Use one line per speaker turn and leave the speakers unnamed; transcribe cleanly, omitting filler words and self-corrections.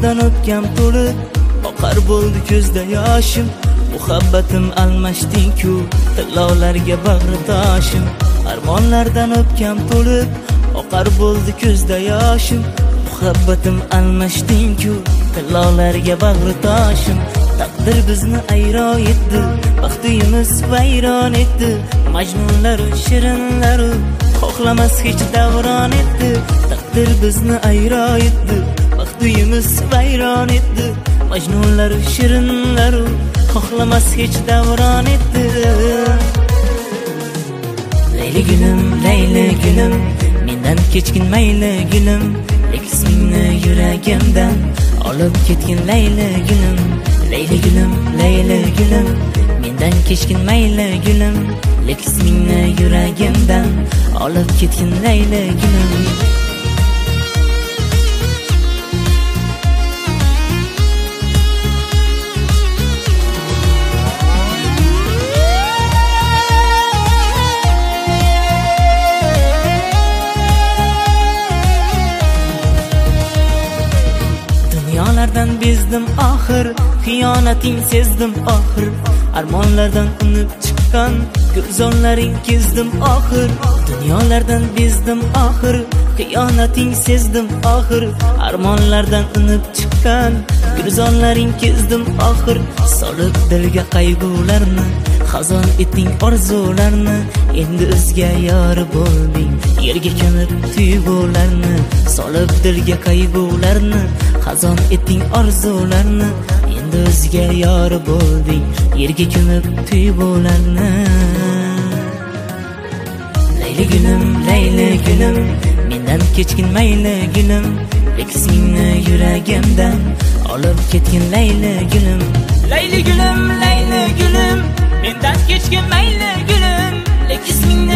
armonlardan o'pgan to'lib oqar bo'ldi ko'zda yoshim. Muhabbatim almashding-ku tillovlarga bag'ritoshim. Armonlardan o'pgan to'lib oqar bo'ldi ko'zda yoshim. Muhabbatim almashding-ku tillovlarga bag'ritoshim. Taqdir bizni ayron etdi, baxtimiz vayron etdi. Majnunlaru shirinlaru xohlamas hech davron etdi. Taqdir bizni ayron etdi, baxtimiz vayron etdi. Majnunlaru shirinlaru xohlamas hech davron etdi. Layli gulim, mendan kechgin mayli gulim. Ismingni yuragimdan olib ketgin layli gulim. Layli gulim, mendan kechgin mayli gulim. Ismingni yuragimdan olib ketgin layli gulim. Dunyolardan bezdim oxir, xiyonating sezdim oxir. Armonlardan unib chiqqan ko'zonlaring kezdim oxir. Dunyolardan bezdim oxir, xiyonating sezdim oxir. Armonlardan unib chiqqan ko'zonlaring kezdim oxir. Solib dilga qayg'ularni, xazon etding orzularni. Endi o'zga yor bo'lding, yerga ko'mib tuyg'ularni. Solib dilga qayg'ularni, xazon etding orzularni. Endi o'zga yor bo'lding, yerga ko'mib tuyg'ularni. Layli gulim, mendan kechgin mayli gulim. Ismingni yuragimdan olib ketgin layli gulim. Layli gulim, mendan kechgin mayli gulim. Ismingni